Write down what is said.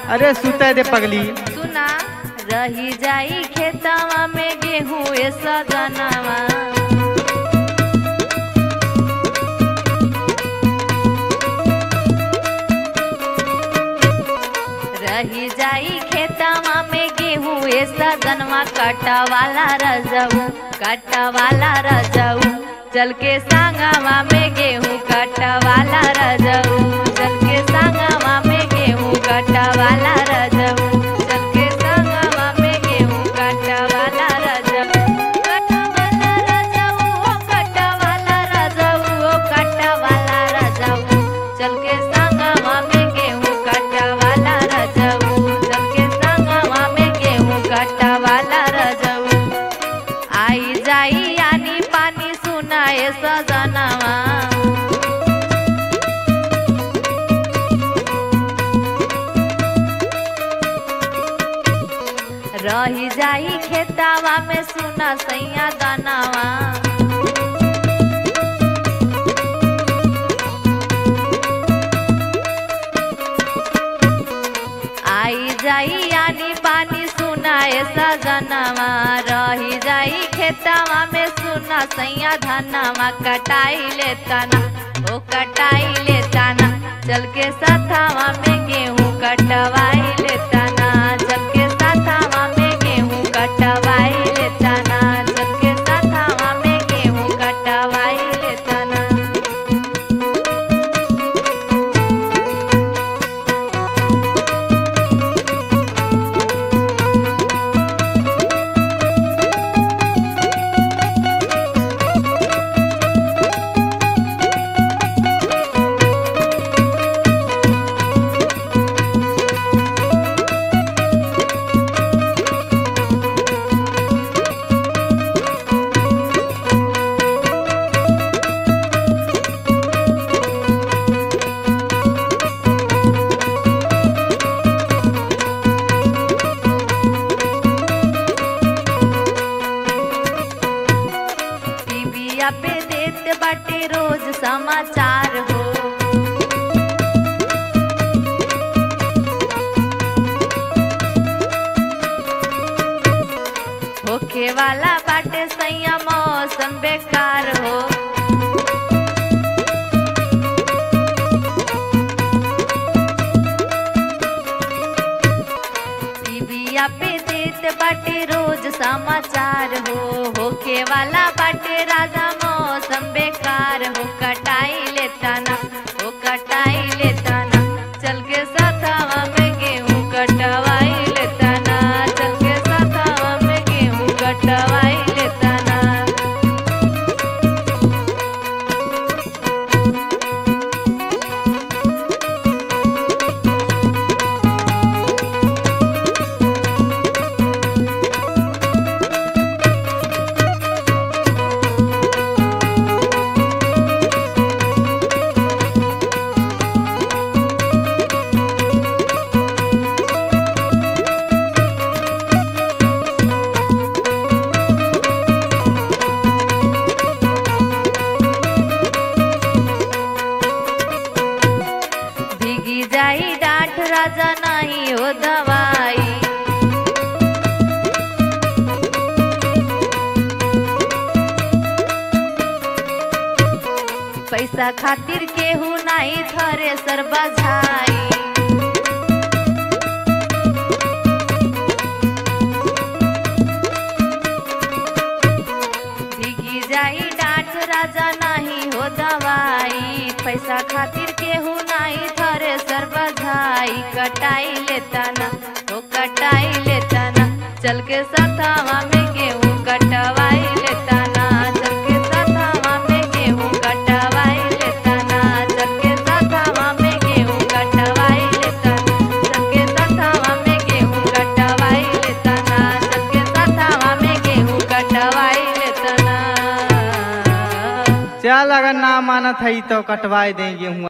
अरे सुते दे पगली। सुना रही जाई खेतवा में गेहूं ए सजनवा। रही जाई खेतवा में गेहूं ए सजनवा। कटवाला रजऊ कटवाला रजऊ चल के संगवा में गेहूं कटवाला रजऊ। चल के संगवा में गेहूं कटवाला रजऊ। चल के संगवा में गेहूं कटवाला रजऊ। कटवाला रजऊ ओ कटवाला रजऊ ओ कटवाला रजऊ। चल के संगवा में गेहूं कटवाला रजऊ। चल के संगवा में गेहूं कटवाला रजऊ। आई जाई यानी पानी सुनाए सजनवा। रही जाई खेतवा में सुना सैया दानवा। आई जाई यानी पानी सुनाए सजनवा। रही जाई खेतवा में सुना सैया धनवा। कटाई लेता ना ओ कटाई लेता ना। चल के सथवा में गेहूं कटवाई लेता ना। चल के सथवा में गेहूं कटवाई लेता ना। चल के सथवा में गेहूं कटवाई लेता ना। टीवीया पे देते बाटे रोज समाचार हो। होखे वाला बाटे सैया मौसम बेकार हो। टीवीया पे देते बाटे रोज समाचार हो। होके वाला बाटे राजा मौसम बेकार हो। कटाई लेता ना ओ कटाई लेता ना। चल के सथवा में गेहूं कटवाई लेता ना। चल के सथवा में गेहूं कटवाई लेता ना। भीगी जाई डांठ राजा नहीं हो दवाई। पैसा खातिर केहू नहीं थरे सर बझाई। भीगी जाई डांठ राजा नहीं हो दवाई। पैसा खातिर केहू नहीं थरे सर बझाई। कटाई लेता ना ओ कटाई लेता ना। चल के सथवा में गेहूं कटवाई लेता ना। चल के सथवा में गेहूं कटवाई लेता ना। चल के सथवा में गेहूं कटवाई लेता ना। चल के सथवा में गेहूं कटवाई लेता ना। चल के सथवा में गेहूं कटवाई लेता ना। चल अगर ना मानत है तो कटवाई देंगे।